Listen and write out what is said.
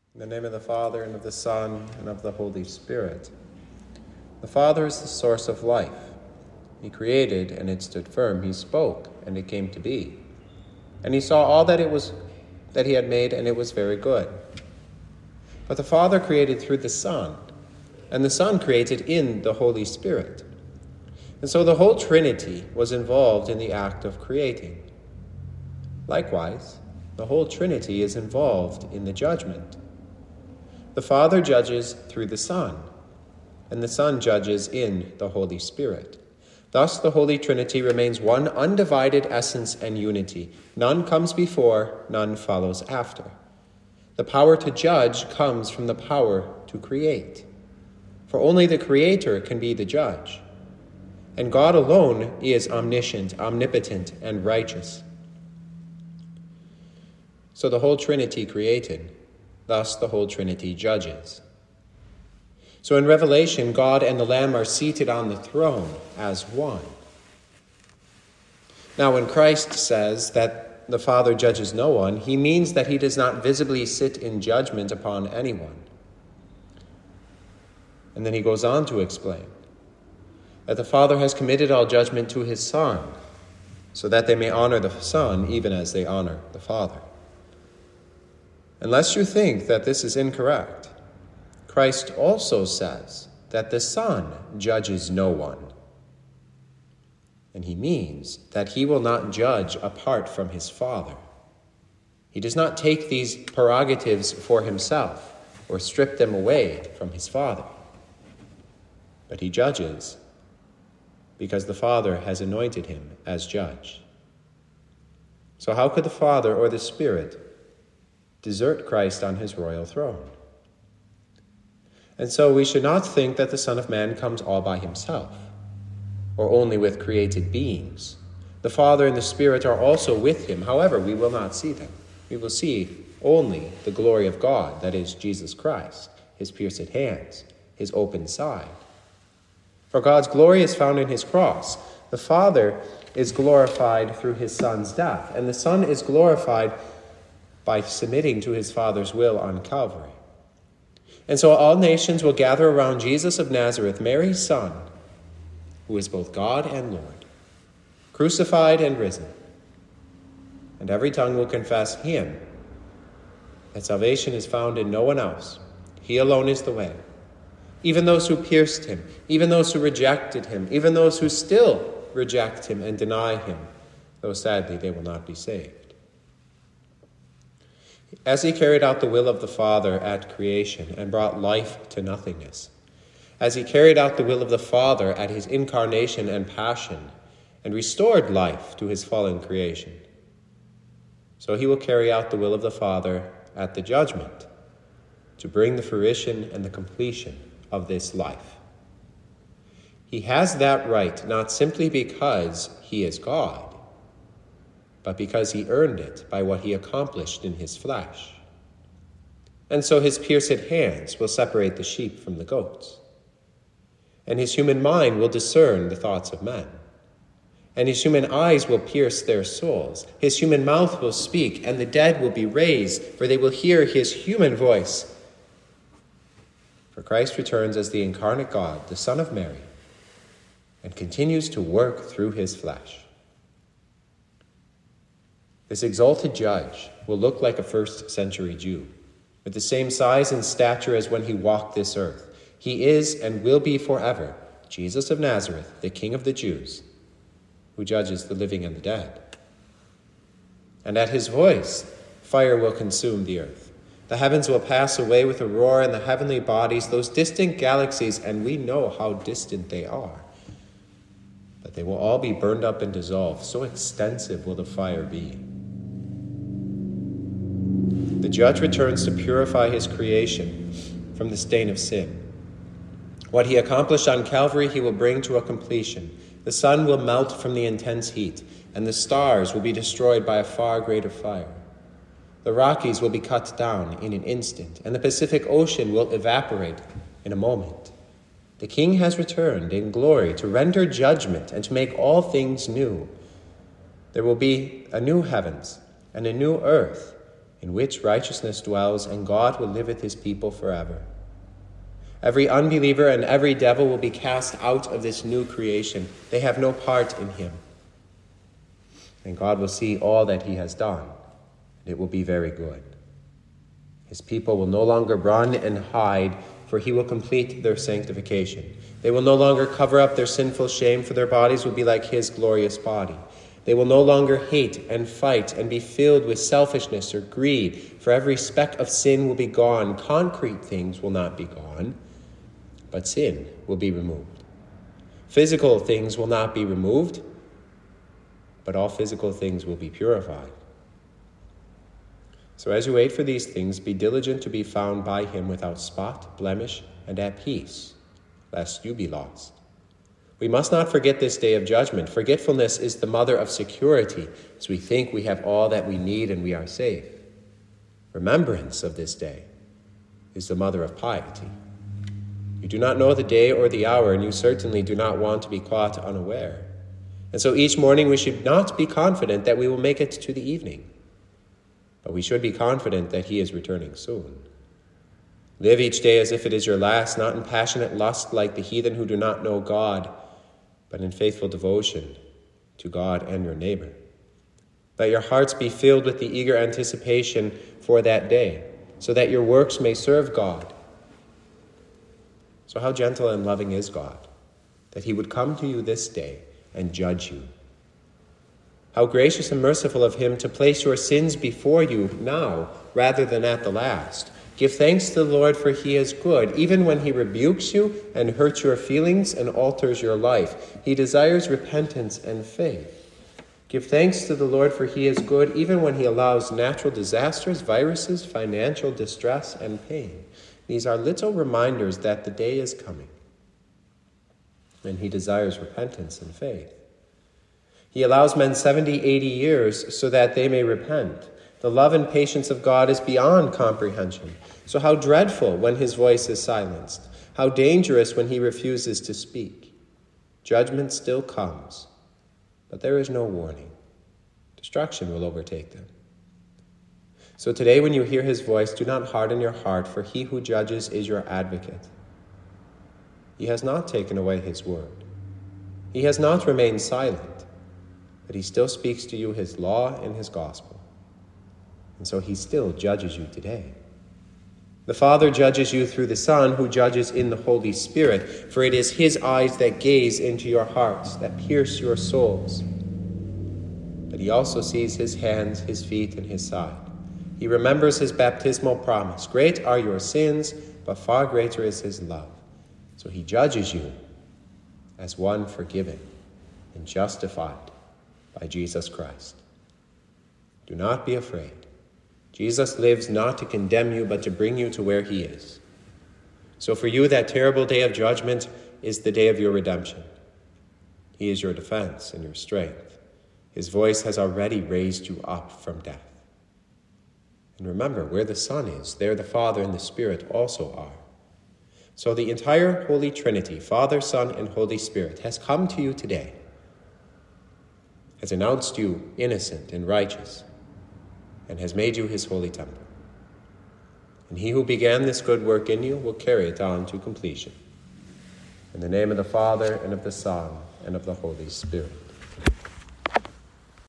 In the name of the Father, and of the Son, and of the Holy Spirit. The Father is the source of life. He created, and it stood firm. He spoke, and it came to be. And he saw all that he had made, and it was very good. But the Father created through the Son, and the Son created in the Holy Spirit. And so the whole Trinity was involved in the act of creating. Likewise, the whole Trinity is involved in the judgment. The Father judges through the Son, and the Son judges in the Holy Spirit. Thus, the Holy Trinity remains one undivided essence and unity. None comes before, none follows after. The power to judge comes from the power to create. For only the Creator can be the judge. And God alone is omniscient, omnipotent, and righteous. So the whole Trinity created. Thus, the whole Trinity judges. So in Revelation, God and the Lamb are seated on the throne as one. Now, when Christ says that the Father judges no one, he means that he does not visibly sit in judgment upon anyone. And then he goes on to explain that the Father has committed all judgment to his Son, so that they may honor the Son even as they honor the Father. Unless you think that this is incorrect, Christ also says that the Son judges no one. And he means that he will not judge apart from his Father. He does not take these prerogatives for himself or strip them away from his Father. But he judges because the Father has anointed him as judge. So how could the Father or the Spirit desert Christ on his royal throne? And so we should not think that the Son of Man comes all by himself, or only with created beings. The Father and the Spirit are also with him. However, we will not see them. We will see only the glory of God, that is, Jesus Christ, his pierced hands, his open side. For God's glory is found in his cross. The Father is glorified through his Son's death, and the Son is glorified by submitting to his Father's will on Calvary. And so all nations will gather around Jesus of Nazareth, Mary's Son, who is both God and Lord, crucified and risen. And every tongue will confess him, that salvation is found in no one else. He alone is the way. Even those who pierced him, even those who rejected him, even those who still reject him and deny him, though sadly they will not be saved. As he carried out the will of the Father at creation and brought life to nothingness, as he carried out the will of the Father at his incarnation and passion and restored life to his fallen creation, so he will carry out the will of the Father at the judgment to bring the fruition and the completion of this life. He has that right not simply because he is God, but because he earned it by what he accomplished in his flesh. And so his pierced hands will separate the sheep from the goats, and his human mind will discern the thoughts of men, and his human eyes will pierce their souls. His human mouth will speak, and the dead will be raised, for they will hear his human voice. For Christ returns as the incarnate God, the Son of Mary, and continues to work through his flesh. This exalted judge will look like a first-century Jew, with the same size and stature as when he walked this earth. He is and will be forever Jesus of Nazareth, the King of the Jews, who judges the living and the dead. And at his voice, fire will consume the earth. The heavens will pass away with a roar, and the heavenly bodies, those distant galaxies, and we know how distant they are, but they will all be burned up and dissolved. So extensive will the fire be. The judge returns to purify his creation from the stain of sin. What he accomplished on Calvary, he will bring to a completion. The sun will melt from the intense heat, and the stars will be destroyed by a far greater fire. The Rockies will be cut down in an instant, and the Pacific Ocean will evaporate in a moment. The King has returned in glory to render judgment and to make all things new. There will be a new heavens and a new earth, in which righteousness dwells, and God will live with his people forever. Every unbeliever and every devil will be cast out of this new creation. They have no part in him. And God will see all that he has done, and it will be very good. His people will no longer run and hide, for he will complete their sanctification. They will no longer cover up their sinful shame, for their bodies will be like his glorious body. They will no longer hate and fight and be filled with selfishness or greed, for every speck of sin will be gone. Concrete things will not be gone, but sin will be removed. Physical things will not be removed, but all physical things will be purified. So as you wait for these things, be diligent to be found by him without spot, blemish, and at peace, lest you be lost. We must not forget this day of judgment. Forgetfulness is the mother of security, as we think we have all that we need and we are safe. Remembrance of this day is the mother of piety. You do not know the day or the hour, and you certainly do not want to be caught unaware. And so each morning we should not be confident that we will make it to the evening, but we should be confident that he is returning soon. Live each day as if it is your last, not in passionate lust like the heathen who do not know God, but in faithful devotion to God and your neighbor. Let your hearts be filled with the eager anticipation for that day, so that your works may serve God. So how gentle and loving is God, that he would come to you this day and judge you. How gracious and merciful of him to place your sins before you now rather than at the last. Give thanks to the Lord, for he is good, even when he rebukes you and hurts your feelings and alters your life. He desires repentance and faith. Give thanks to the Lord, for he is good, even when he allows natural disasters, viruses, financial distress, and pain. These are little reminders that the day is coming, and he desires repentance and faith. He allows men 70, 80 years so that they may repent. The love and patience of God is beyond comprehension. So how dreadful when his voice is silenced. How dangerous when he refuses to speak. Judgment still comes, but there is no warning. Destruction will overtake them. So today when you hear his voice, do not harden your heart, for he who judges is your advocate. He has not taken away his word. He has not remained silent, but he still speaks to you his law and his gospel. And so he still judges you today. The Father judges you through the Son, who judges in the Holy Spirit, for it is his eyes that gaze into your hearts, that pierce your souls. But he also sees his hands, his feet, and his side. He remembers his baptismal promise. Great are your sins, but far greater is his love. So he judges you as one forgiven and justified by Jesus Christ. Do not be afraid. Jesus lives not to condemn you, but to bring you to where he is. So for you, that terrible day of judgment is the day of your redemption. He is your defense and your strength. His voice has already raised you up from death. And remember, where the Son is, there the Father and the Spirit also are. So the entire Holy Trinity, Father, Son, and Holy Spirit, has come to you today, has announced you innocent and righteous, and has made you his holy temple. And he who began this good work in you will carry it on to completion. In the name of the Father, and of the Son, and of the Holy Spirit.